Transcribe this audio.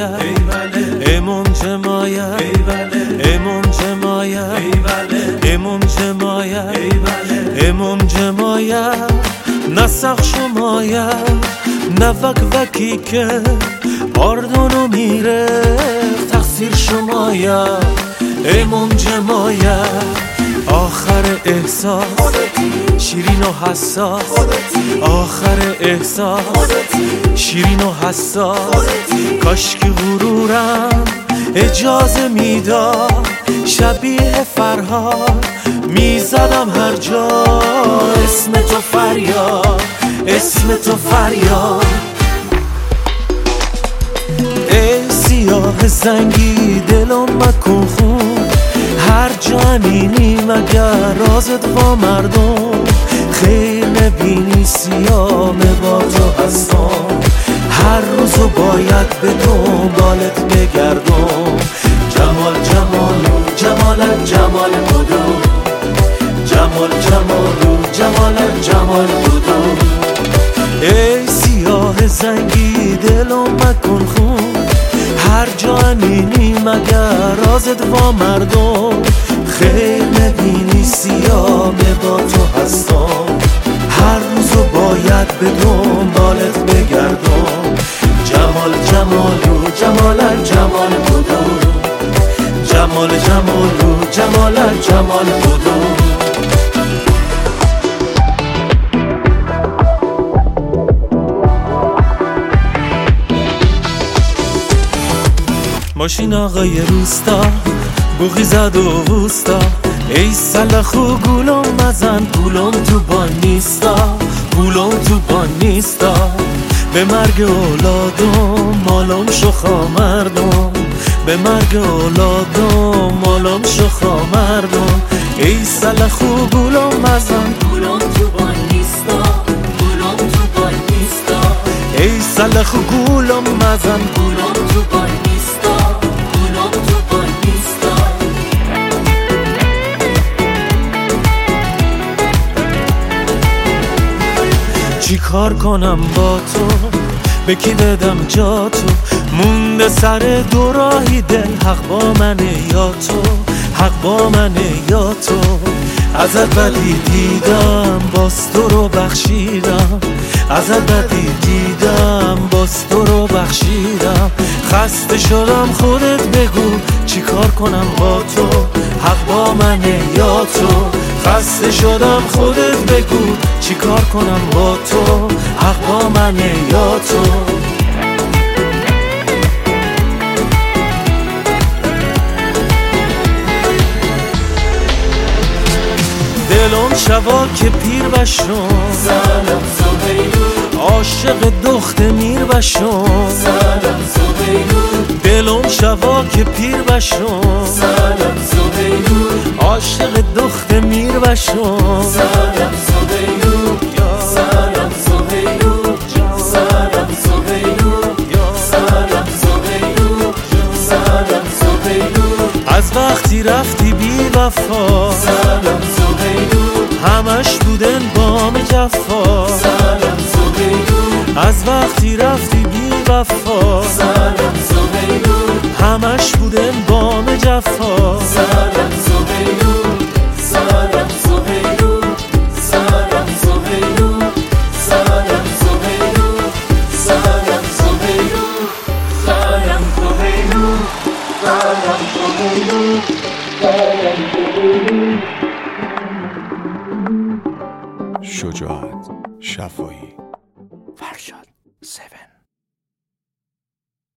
امام جمایه امام جمایه امام جمایه امام جمایه نسخ شمایه نفک وکی که آردانو میره تقصیر شمایه امام جمایه آخر احساس شیرین و حساس آخر احساس شیرین و حساس کاش که غرورم اجازه میداد شبیه فرهاد میزدم هر جا اسم تو فریاد اسم تو فریاد ای سیاه زنگی دلم مکن خون هر جانینی مگر رازت با مردم خیلی نبینی سیام با تو هستم هر روزو باید به دنبالت بگردم جمال جمالو جمالت جمال بودو جمال جمالو جمالت جمال بودو ای سیاه زنگی دلم مکن خون هر جانینی مگر رازت با مردم خیلی نبینی سیامه با تو هستم هر روزو باید به دنبالت بگردم جمال جمالو جمالت جمال بودو جمال جمالو جمالت جمال بودو ماشین آقای روستا بوغی زد و وستا ای سلخو گولم مزن پولم تو بان نیستا پولم تو بان نیستا به مرگ اولادم مالم شخا مردم به مرگ اولادم مالم شخا مردم ای سلخو گولم مزن پولم تو بان نیستا پولم تو بان نیستا ای سلخو گولم مزن پولم تو بان نیستا پولم تو بان نیستا چی کار کنم با تو به کی بدم جا تو مونده سر دو راهی دل حق با منه یا تو حق با منه یا تو ازت بدی دیدم باز تو رو بخشیدم ازت بدی دیدم باز تو رو بخشیدم خسته شدم خودت بگو چی کار کنم با تو حق با منه یا تو خسته شدم خودت بگو چی کار کنم با تو حق با منه یا تو دلم شبا که پیر بشم سلام زبیدو عاشق دخت میر بشم سلام زبیدو دلم شبا که پیر بشم سلام زبیدو عاشق دخت میر بشم سلام زبیدو سلام زبیدو سلام زبیدو سلام زبیدو سلام زبیدو از وقتی رفتی بی وفا سلام زبیدو همش بودن بام جفا سلام زبیدو از وقتی رفتی بی وفا سلام زبیدو همش بودن بام جفا سلام زبیدو سلام زبیدو سلام زبیدو سلام زبیدو سلام زبیدو سلام زبیدو سلام زبیدو سلام زبیدو شجاعت شفایی